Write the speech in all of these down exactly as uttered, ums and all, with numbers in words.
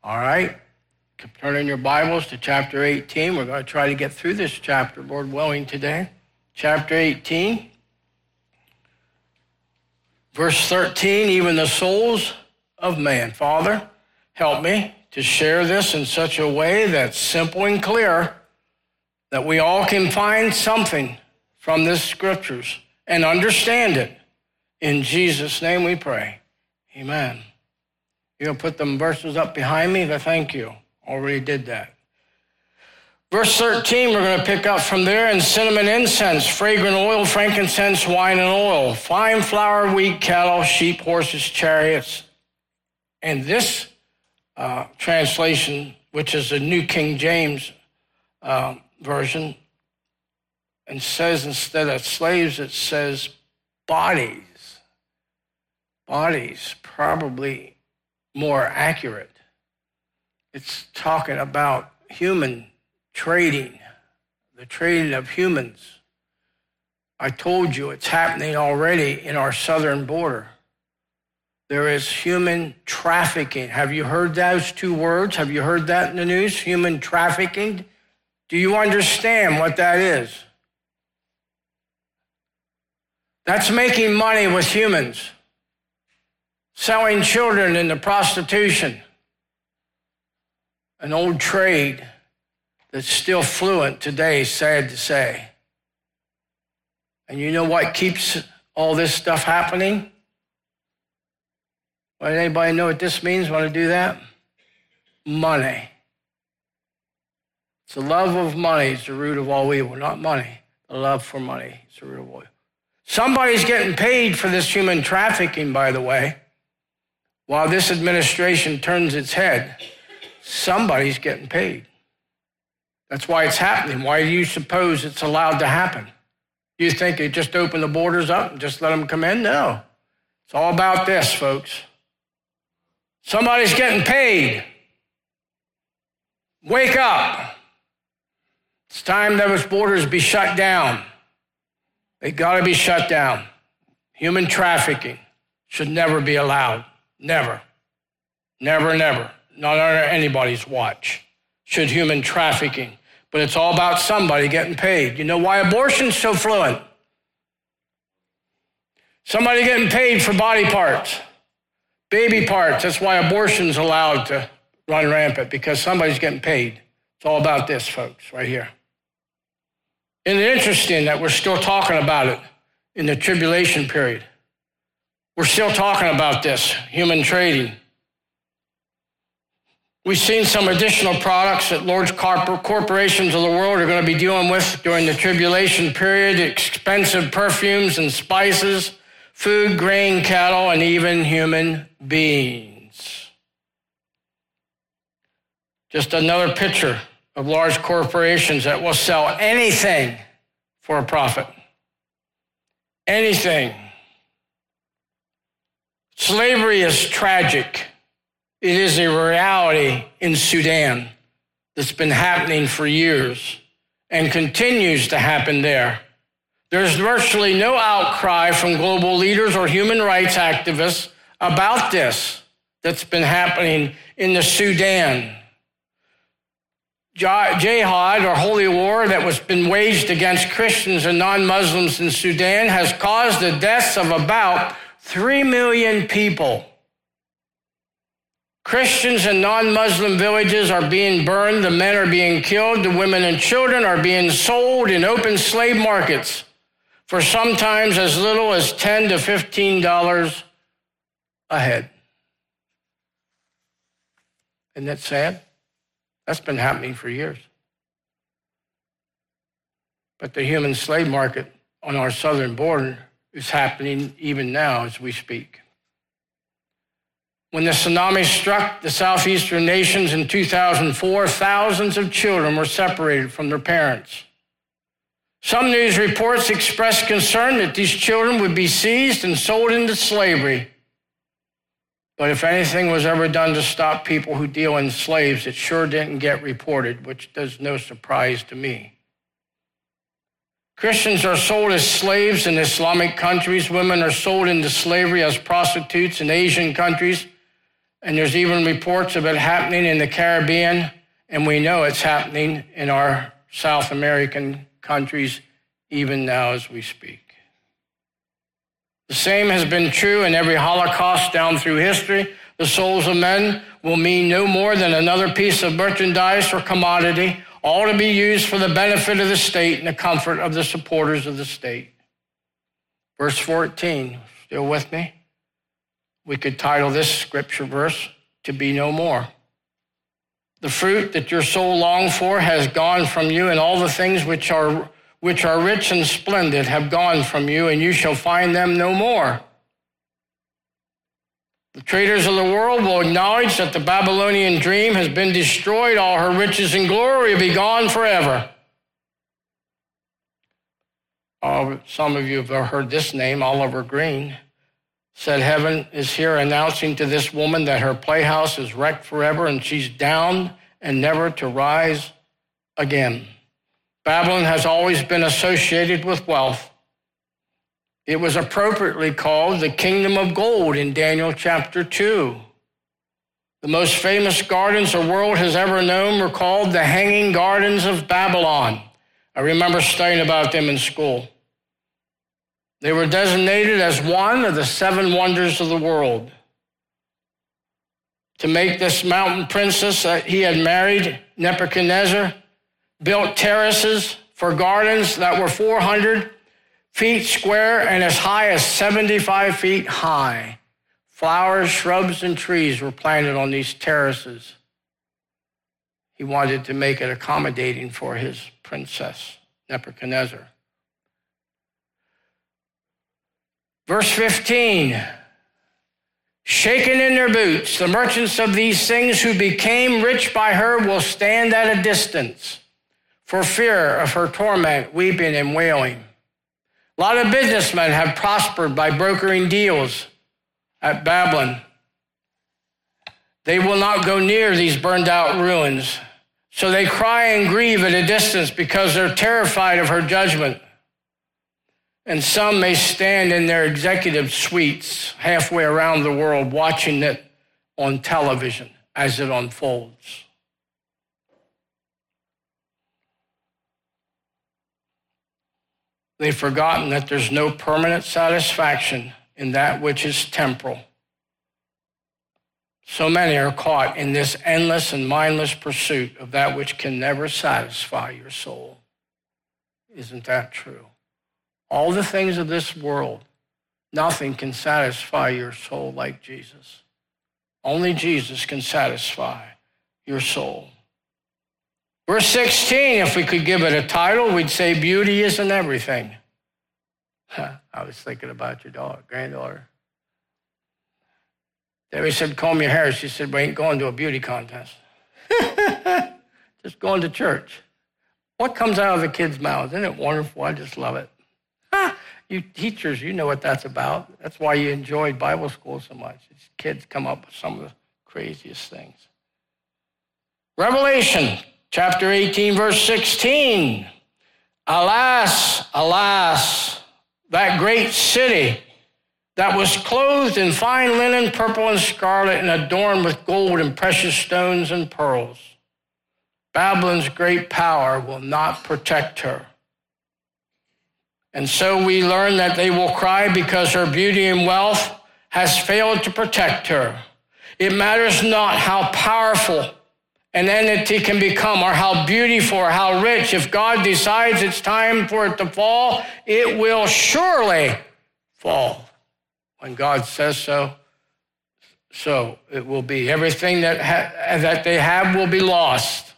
All right. Turn in your Bibles to chapter eighteen. We're going to try to get through this chapter, Lord willing, today. Chapter eighteen, verse thirteen, even the souls of man. Father, help me to share this in such a way that's simple and clear, that we all can find something from this scriptures and understand it. In Jesus' name we pray. Amen. You're going to put them verses up behind me? Thank you. Already did that. Verse thirteen, we're going to pick up from there. And cinnamon, incense, fragrant oil, frankincense, wine, and oil, fine flour, wheat, cattle, sheep, horses, chariots. And this uh, translation, which is the New King James uh, version, and says instead of slaves, it says bodies. Bodies, probably more accurate. It's talking about human trading, the trading of humans. I told you it's happening already in our southern border. There is human trafficking. Have you heard those two words? Have you heard that in the news? Human trafficking? Do you understand what that is? That's making money with humans. Selling children into prostitution. An old trade that's still fluent today, sad to say. And you know what keeps all this stuff happening? Well, anybody know what this means? Want to do that? Money. It's the love of money is the root of all evil, not money. The love for money is the root of all evil. Somebody's getting paid for this human trafficking, by the way. While this administration turns its head, somebody's getting paid. That's why it's happening. Why do you suppose it's allowed to happen? Do you think they just open the borders up and just let them come in? No. It's all about this, folks. Somebody's getting paid. Wake up. It's time those borders be shut down. They got to be shut down. Human trafficking should never be allowed. Never. Never, never. Not under anybody's watch. Should human trafficking. But it's all about somebody getting paid. You know why abortion's so fluent? Somebody getting paid for body parts. Baby parts. That's why abortion's allowed to run rampant, because somebody's getting paid. It's all about this, folks, right here. Isn't it interesting that we're still talking about it in the tribulation period? We're still talking about this, human trading. We've seen some additional products that large corporations of the world are going to be dealing with during the tribulation period, expensive perfumes and spices, food, grain, cattle, and even human beings. Just another picture of large corporations that will sell anything for a profit. Anything. Slavery is tragic. It is a reality in Sudan that's been happening for years and continues to happen there. There's virtually no outcry from global leaders or human rights activists about this that's been happening in the Sudan. Jihad, or holy war, that was been waged against Christians and non-Muslims in Sudan has caused the deaths of about three million people. Christians and non-Muslim villages are being burned, the men are being killed, the women and children are being sold in open slave markets for sometimes as little as ten to fifteen dollars a head. Isn't that sad? That's been happening for years. But the human slave market on our southern border is happening even now as we speak. When the tsunami struck the southeastern nations in two thousand four, thousands of children were separated from their parents. Some news reports expressed concern that these children would be seized and sold into slavery. But if anything was ever done to stop people who deal in slaves, it sure didn't get reported, which does no surprise to me. Christians are sold as slaves in Islamic countries. Women are sold into slavery as prostitutes in Asian countries. And there's even reports of it happening in the Caribbean, and we know it's happening in our South American countries even now as we speak. The same has been true in every Holocaust down through history. The souls of men will mean no more than another piece of merchandise or commodity, all to be used for the benefit of the state and the comfort of the supporters of the state. Verse fourteen, still with me? We could title this scripture verse, "To be no more." The fruit that your soul longed for has gone from you, and all the things which are which are rich and splendid have gone from you, and you shall find them no more. The traders of the world will acknowledge that the Babylonian dream has been destroyed. All her riches and glory will be gone forever. Oh, some of you have heard this name, Oliver Green, said heaven is here announcing to this woman that her playhouse is wrecked forever and she's down and never to rise again. Babylon has always been associated with wealth. It was appropriately called the kingdom of gold in Daniel chapter two. The most famous gardens the world has ever known were called the Hanging Gardens of Babylon. I remember studying about them in school. They were designated as one of the seven wonders of the world. To make this mountain princess that he had married, Nebuchadnezzar built terraces for gardens that were four hundred feet square and as high as seventy-five feet high. Flowers, shrubs, and trees were planted on these terraces. He wanted to make it accommodating for his princess, Nebuchadnezzar. Verse fifteen, shaken in their boots, the merchants of these things who became rich by her will stand at a distance for fear of her torment, weeping and wailing. A lot of businessmen have prospered by brokering deals at Babylon. They will not go near these burned out ruins. So they cry and grieve at a distance because they're terrified of her judgment. And some may stand in their executive suites halfway around the world watching it on television as it unfolds. They've forgotten that there's no permanent satisfaction in that which is temporal. So many are caught in this endless and mindless pursuit of that which can never satisfy your soul. Isn't that true? All the things of this world, nothing can satisfy your soul like Jesus. Only Jesus can satisfy your soul. Verse sixteen, if we could give it a title, we'd say beauty isn't everything. I was thinking about your daughter, granddaughter. Debbie said, comb your hair. She said, we ain't going to a beauty contest. Just going to church. What comes out of the kids' mouths? Isn't it wonderful? I just love it. You teachers, you know what that's about. That's why you enjoyed Bible school so much. These kids come up with some of the craziest things. Revelation chapter eighteen, verse sixteen. Alas, alas, that great city that was clothed in fine linen, purple and scarlet, and adorned with gold and precious stones and pearls. Babylon's great power will not protect her. And so we learn that they will cry because her beauty and wealth has failed to protect her. It matters not how powerful an entity can become or how beautiful or how rich. If God decides it's time for it to fall, it will surely fall. When God says so, so it will be. Everything that ha- that they have will be lost.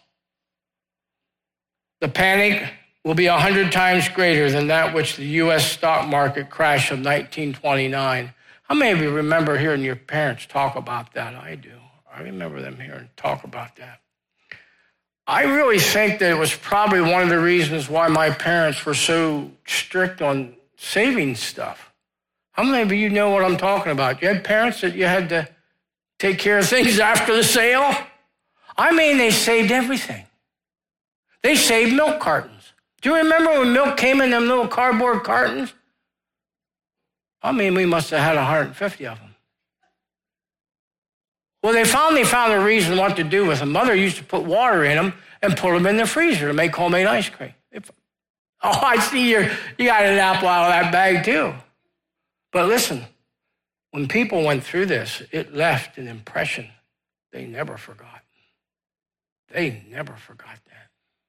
The panic will be a hundred times greater than that which the U S stock market crash of nineteen twenty-nine. How many of you remember hearing your parents talk about that? I do. I remember them hearing talk about that. I really think that it was probably one of the reasons why my parents were so strict on saving stuff. How many of you know what I'm talking about? You had parents that you had to take care of things after the sale? I mean, they saved everything. They saved milk cartons. Do you remember when milk came in them little cardboard cartons? I mean, we must have had one hundred fifty of them. Well, they finally found a reason what to do with them. Mother used to put water in them and put them in the freezer to make homemade ice cream. If, oh, I see you you got an apple out of that bag too. But listen, when people went through this, it left an impression they never forgot. They never forgot that.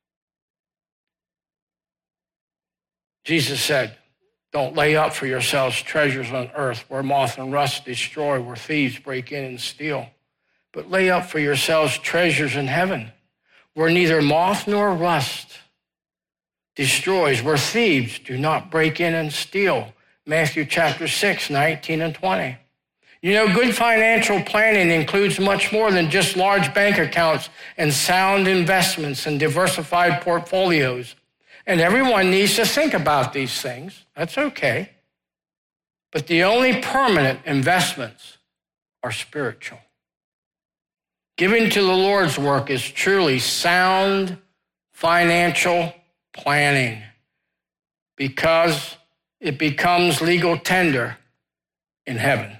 Jesus said, don't lay up for yourselves treasures on earth where moth and rust destroy, where thieves break in and steal. But lay up for yourselves treasures in heaven where neither moth nor rust destroys, where thieves do not break in and steal. Matthew chapter six, nineteen and twenty. You know, good financial planning includes much more than just large bank accounts and sound investments and diversified portfolios. And everyone needs to think about these things. That's okay. But the only permanent investments are spiritual. Giving to the Lord's work is truly sound financial planning because it becomes legal tender in heaven.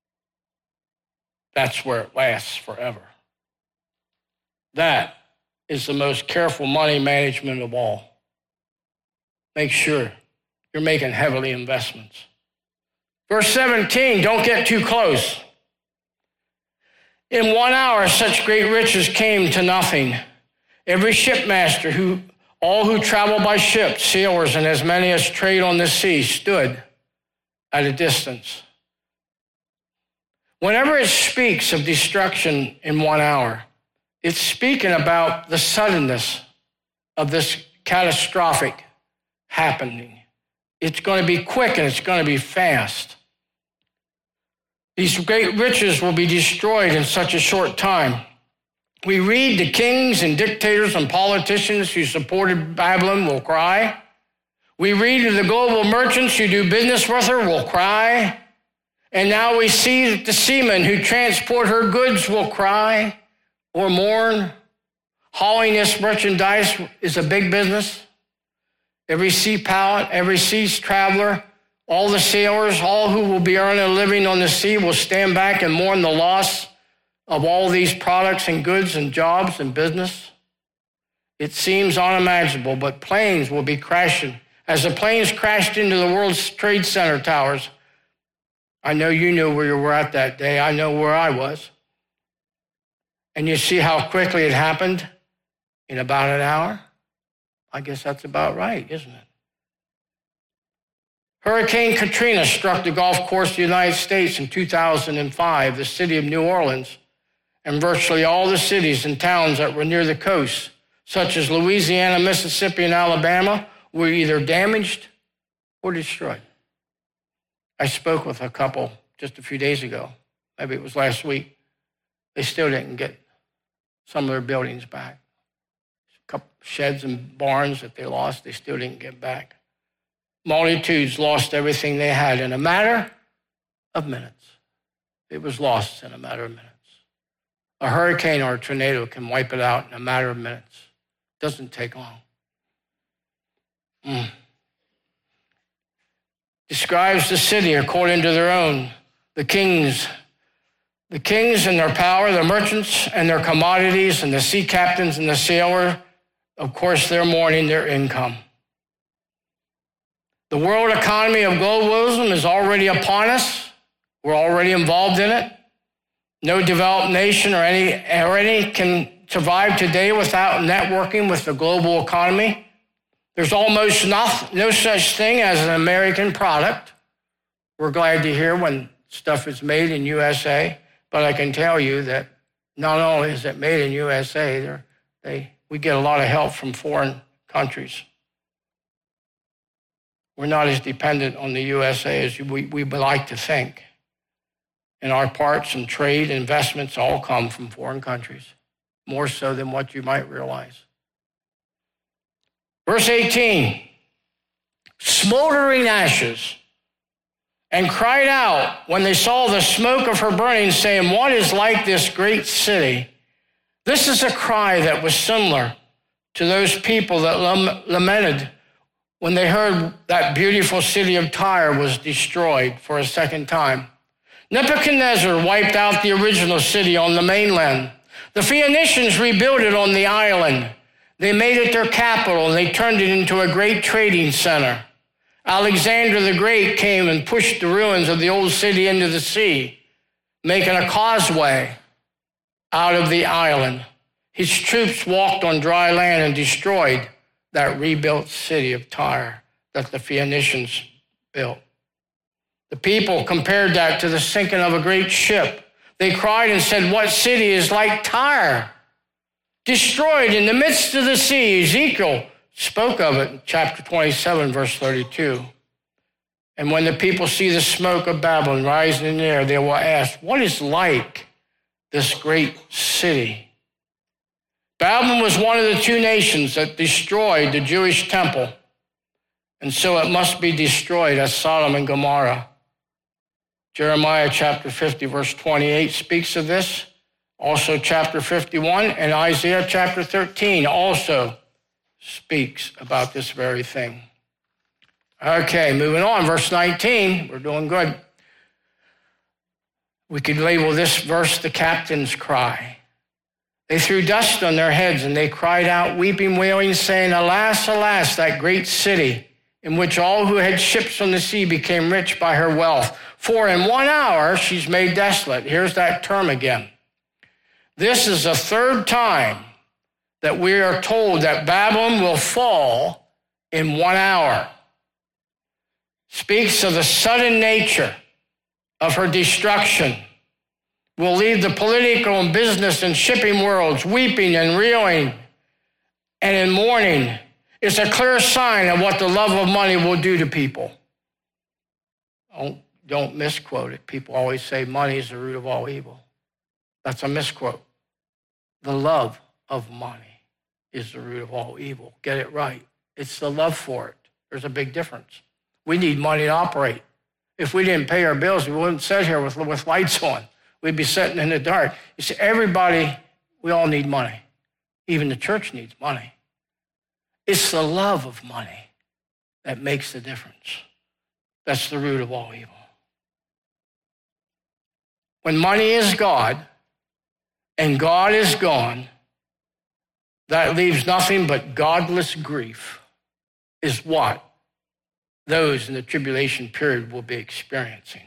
That's where it lasts forever. That is the most careful money management of all. Make sure you're making heavily investments. Verse seventeen, don't get too close. In one hour, such great riches came to nothing. Every shipmaster, who, all who travel by ship, sailors, and as many as trade on the sea, stood at a distance. Whenever it speaks of destruction in one hour, it's speaking about the suddenness of this catastrophic happening. It's going to be quick and it's going to be fast. These great riches will be destroyed in such a short time. We read the kings and dictators and politicians who supported Babylon will cry. We read of the global merchants who do business with her will cry. And now we see that the seamen who transport her goods will cry or mourn. Hauling this merchandise is a big business. Every sea pilot, every sea traveler, all the sailors, all who will be earning a living on the sea will stand back and mourn the loss of all these products and goods and jobs and business. It seems unimaginable, but planes will be crashing. As the planes crashed into the World Trade Center towers, I know you knew where you were at that day. I know where I was. And you see how quickly it happened in about an hour? I guess that's about right, isn't it? Hurricane Katrina struck the Gulf coast of the United States in two thousand five, the city of New Orleans, and virtually all the cities and towns that were near the coast, such as Louisiana, Mississippi, and Alabama, were either damaged or destroyed. I spoke with a couple just a few days ago. Maybe it was last week. They still didn't get some of their buildings back. A couple sheds and barns that they lost, they still didn't get back. Multitudes lost everything they had in a matter of minutes. It was lost in a matter of minutes. A hurricane or a tornado can wipe it out in a matter of minutes. It doesn't take long. Mm. Describes the city according to their own, the kings, the kings and their power, the merchants and their commodities, and the sea captains and the sailor, of course, they're mourning their income. The world economy of globalism is already upon us. We're already involved in it. No developed nation or any, or any can survive today without networking with the global economy. There's almost not, no such thing as an American product. We're glad to hear when stuff is made in U S A, but I can tell you that not only is it made in U S A, they, we get a lot of help from foreign countries. We're not as dependent on the U S A as we, we would like to think. And our parts and trade and investments all come from foreign countries, more so than what you might realize. Verse eighteen, smoldering ashes, and cried out when they saw the smoke of her burning, saying, what is like this great city? This is a cry that was similar to those people that lamented when they heard that beautiful city of Tyre was destroyed for a second time. Nebuchadnezzar wiped out the original city on the mainland. The Phoenicians rebuilt it on the island. They made it their capital, and they turned it into a great trading center. Alexander the Great came and pushed the ruins of the old city into the sea, making a causeway out of the island. His troops walked on dry land and destroyed that rebuilt city of Tyre that the Phoenicians built. The people compared that to the sinking of a great ship. They cried and said, "What city is like Tyre, destroyed in the midst of the sea?" Ezekiel spoke of it in chapter twenty-seven, verse thirty-two. And when the people see the smoke of Babylon rising in the air, they will ask, "What is like this great city?" Babylon was one of the two nations that destroyed the Jewish temple, and so it must be destroyed as Sodom and Gomorrah. Jeremiah chapter fifty, verse twenty-eight speaks of this. Also chapter fifty-one, and Isaiah chapter thirteen also speaks about this very thing. Okay, moving on, verse nineteen, we're doing good. We could label this verse the captain's cry. They threw dust on their heads and they cried out, weeping, wailing, saying, "Alas, alas, that great city, in which all who had ships on the sea became rich by her wealth. For in one hour she's made desolate." Here's that term again. This is the third time that we are told that Babylon will fall in one hour. Speaks of the sudden nature of her destruction. Will leave the political and business and shipping worlds weeping and reeling and in mourning. It's a clear sign of what the love of money will do to people. Don't, don't misquote it. People always say money is the root of all evil. That's a misquote. The love of money is the root of all evil. Get it right. It's the love for it. There's a big difference. We need money to operate. If we didn't pay our bills, we wouldn't sit here with, with lights on. We'd be sitting in the dark. You see, everybody, we all need money. Even the church needs money. It's the love of money that makes the difference. That's the root of all evil. When money is God and God is gone, that leaves nothing but godless grief, is what those in the tribulation period will be experiencing.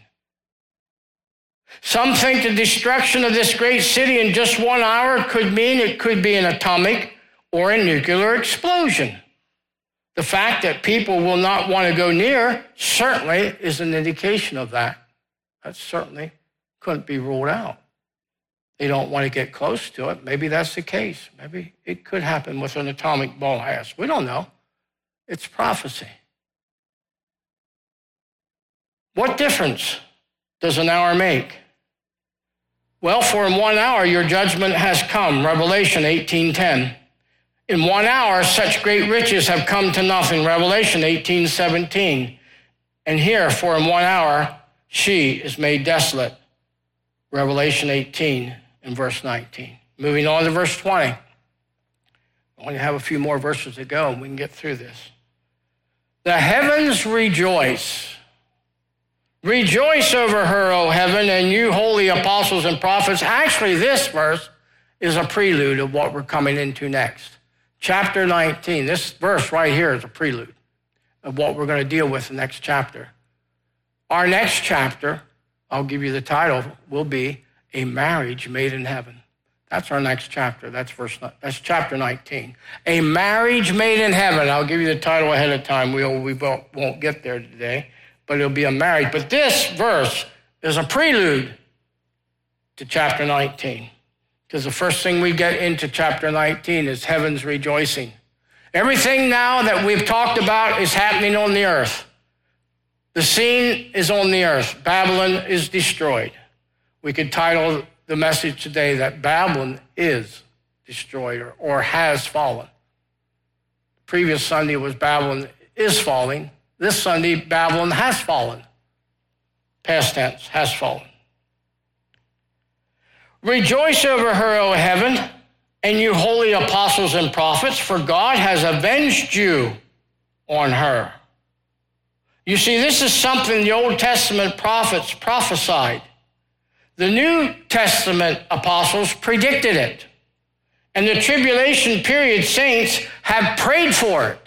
Some think the destruction of this great city in just one hour could mean it could be an atomic or a nuclear explosion. The fact that people will not want to go near certainly is an indication of that. That certainly couldn't be ruled out. They don't want to get close to it. Maybe that's the case. Maybe it could happen with an atomic blast. We don't know. It's prophecy. What difference does an hour make? Well, for in one hour your judgment has come, Revelation eighteen ten. In one hour such great riches have come to nothing, Revelation eighteen seventeen. And here, for in one hour she is made desolate, Revelation eighteen and verse nineteen. Moving on to verse twenty. I only have a few more verses to go and we can get through this. The heavens rejoice. Rejoice over her, O heaven, and you holy apostles and prophets. Actually, this verse is a prelude of what we're coming into next. Chapter nineteen, this verse right here is a prelude of what we're going to deal with in the next chapter. Our next chapter, I'll give you the title, will be A Marriage Made in Heaven. That's our next chapter. That's verse. That's chapter nineteen. A Marriage Made in Heaven. I'll give you the title ahead of time. We'll, we won't get there today, but it'll be a marriage. But this verse is a prelude to chapter nineteen. Because the first thing we get into chapter nineteen is heaven's rejoicing. Everything now that we've talked about is happening on the earth. The scene is on the earth. Babylon is destroyed. We could title the message today that Babylon is destroyed or, or has fallen. The previous Sunday was Babylon is falling. This Sunday, Babylon has fallen. Past tense, has fallen. Rejoice over her, O heaven, and you holy apostles and prophets, for God has avenged you on her. You see, this is something the Old Testament prophets prophesied. The New Testament apostles predicted it. And the tribulation period saints have prayed for it.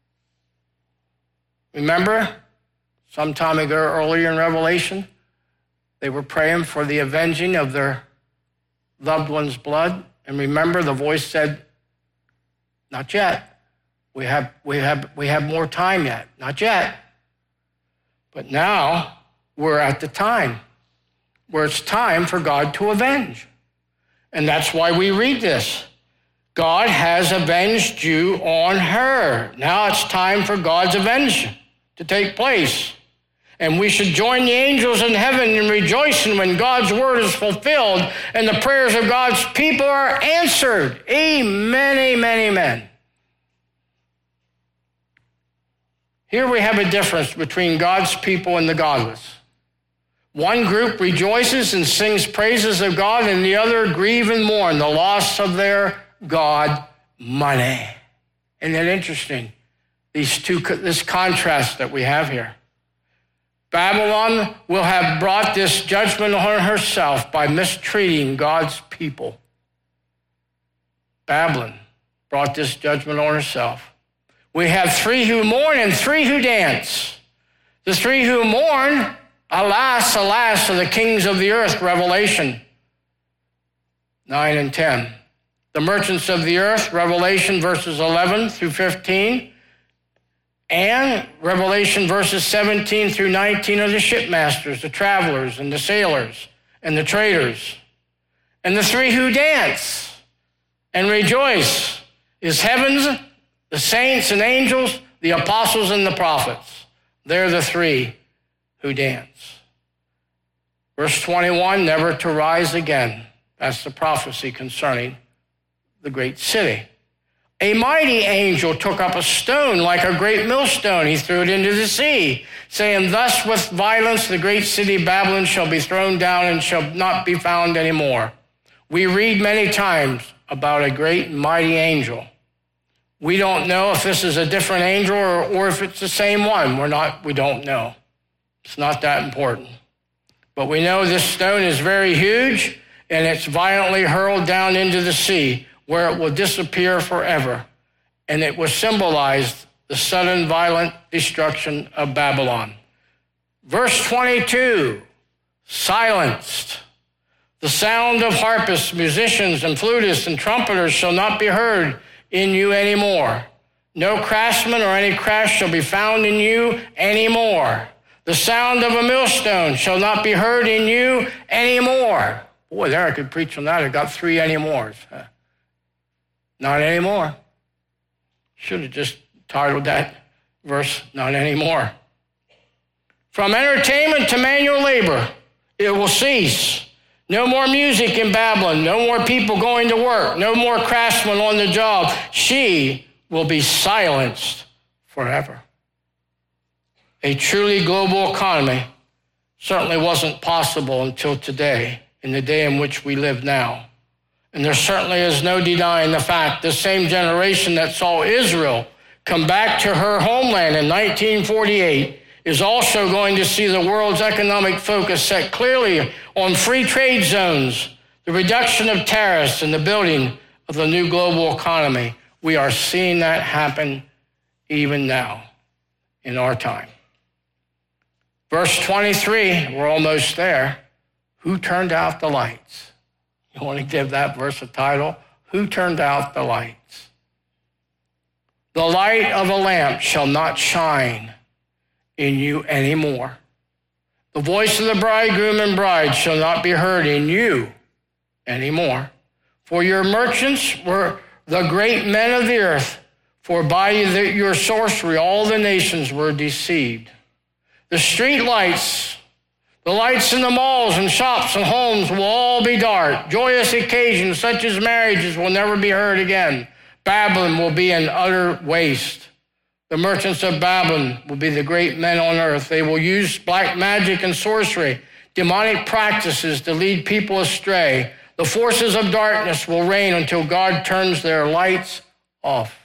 Remember, some time ago earlier in Revelation, they were praying for the avenging of their loved one's blood. And remember, the voice said, not yet. We have, we have, we have more time yet. Not yet. But now we're at the time where it's time for God to avenge. And that's why we read this. God has avenged you on her. Now it's time for God's avenge to take place. And we should join the angels in heaven in rejoicing when God's word is fulfilled and the prayers of God's people are answered. Amen, amen, amen. Here we have a difference between God's people and the godless. One group rejoices and sings praises of God, and the other grieve and mourn the loss of their God money. Isn't that interesting? These two, this contrast that we have here. Babylon will have brought this judgment on herself by mistreating God's people. Babylon brought this judgment on herself. We have three who mourn and three who dance. The three who mourn, alas, alas, are the kings of the earth, Revelation nine and ten. The merchants of the earth, Revelation verses eleven through fifteen. And Revelation verses seventeen through nineteen are the shipmasters, the travelers, and the sailors, and the traders. And the three who dance and rejoice is heaven's, the saints and angels, the apostles and the prophets. They're the three who dance. Verse twenty-one, never to rise again. That's the prophecy concerning the great city. A mighty angel took up a stone like a great millstone. He threw it into the sea, saying, thus with violence the great city Babylon shall be thrown down and shall not be found anymore. We read many times about a great and mighty angel. We don't know if this is a different angel or, or if it's the same one. We're not, we don't know. It's not that important. But we know this stone is very huge, and it's violently hurled down into the sea, where it will disappear forever. And it will symbolize the sudden violent destruction of Babylon. Verse twenty-two, silenced. The sound of harpists, musicians, and flutists, and trumpeters shall not be heard in you anymore. No craftsman or any craft shall be found in you anymore. The sound of a millstone shall not be heard in you anymore. Boy, there I could preach on that. I got three anymores. Not anymore. Should have just titled that verse, not anymore. From entertainment to manual labor, it will cease. No more music in Babylon. No more people going to work. No more craftsmen on the job. She will be silenced forever. A truly global economy certainly wasn't possible until today, in the day in which we live now. And there certainly is no denying the fact the same generation that saw Israel come back to her homeland in nineteen forty-eight is also going to see the world's economic focus set clearly on free trade zones, the reduction of tariffs, and the building of the new global economy. We are seeing that happen even now in our time. Verse twenty-three, we're almost there. Who turned out the lights? You want to give that verse a title? Who turned out the lights? The light of a lamp shall not shine in you anymore. The voice of the bridegroom and bride shall not be heard in you anymore. For your merchants were the great men of the earth, for by your sorcery all the nations were deceived. The street lights, the lights in the malls and shops and homes will all be dark. Joyous occasions such as marriages will never be heard again. Babylon will be an utter waste. The merchants of Babylon will be the great men on earth. They will use black magic and sorcery, demonic practices to lead people astray. The forces of darkness will reign until God turns their lights off.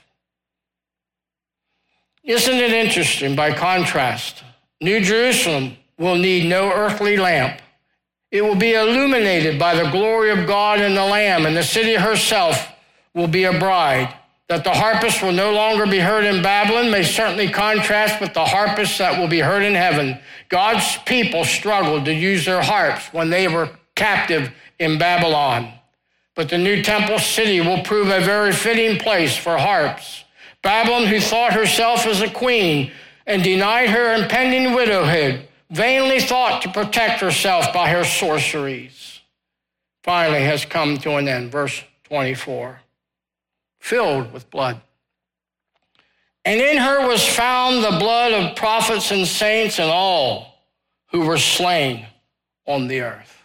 Isn't it interesting, by contrast, New Jerusalem will need no earthly lamp. It will be illuminated by the glory of God and the Lamb, and the city herself will be a bride. That the harpist will no longer be heard in Babylon may certainly contrast with the harpist that will be heard in heaven. God's people struggled to use their harps when they were captive in Babylon. But the new temple city will prove a very fitting place for harps. Babylon, who thought herself as a queen and denied her impending widowhood, vainly thought to protect herself by her sorceries, finally has come to an end. Verse twenty-four. Filled with blood. And in her was found the blood of prophets and saints and all who were slain on the earth.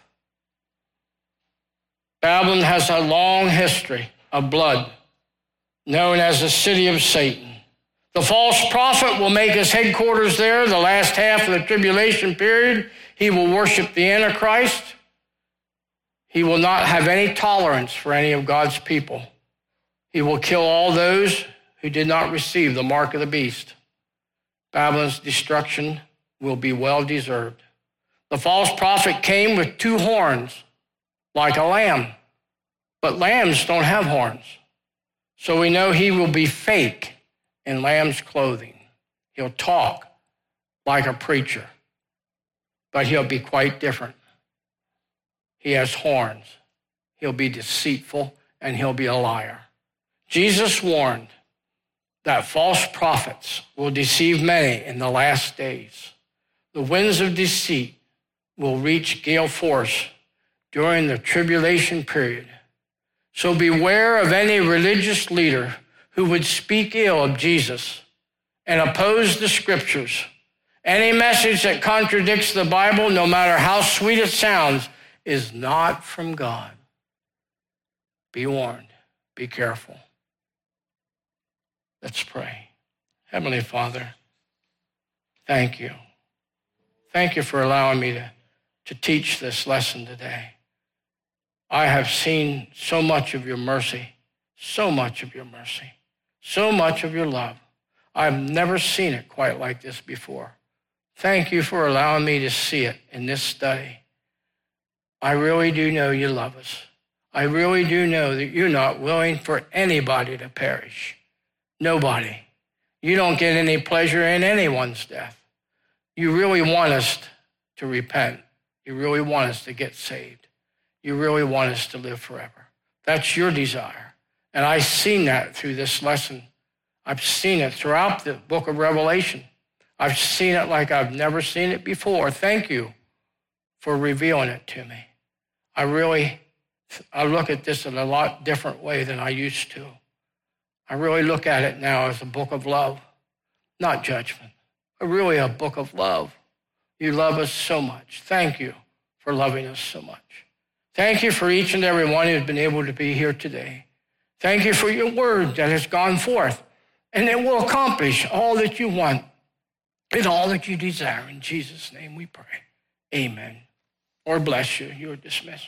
Babylon has a long history of blood, known as the city of Satan. The false prophet will make his headquarters there the last half of the tribulation period. He will worship the Antichrist. He will not have any tolerance for any of God's people. He will kill all those who did not receive the mark of the beast. Babylon's destruction will be well deserved. The false prophet came with two horns, like a lamb, but lambs don't have horns. So we know he will be fake in lamb's clothing. He'll talk like a preacher, but he'll be quite different. He has horns. He'll be deceitful, and he'll be a liar. Jesus warned that false prophets will deceive many in the last days. The winds of deceit will reach gale force during the tribulation period. So beware of any religious leader who would speak ill of Jesus and oppose the scriptures. Any message that contradicts the Bible, no matter how sweet it sounds, is not from God. Be warned. Be careful. Let's pray. Heavenly Father, thank you. Thank you for allowing me to, to teach this lesson today. I have seen so much of your mercy, so much of your mercy, so much of your love. I've never seen it quite like this before. Thank you for allowing me to see it in this study. I really do know you love us. I really do know that you're not willing for anybody to perish. Nobody. You don't get any pleasure in anyone's death. You really want us to repent. You really want us to get saved. You really want us to live forever. That's your desire. And I've seen that through this lesson. I've seen it throughout the book of Revelation. I've seen it like I've never seen it before. Thank you for revealing it to me. I really, I look at this in a lot different way than I used to. I really look at it now as a book of love, not judgment, but really a book of love. You love us so much. Thank you for loving us so much. Thank you for each and every one who's been able to be here today. Thank you for your word that has gone forth, and it will accomplish all that you want and all that you desire. In Jesus' name we pray. Amen. Lord bless you. You are dismissed.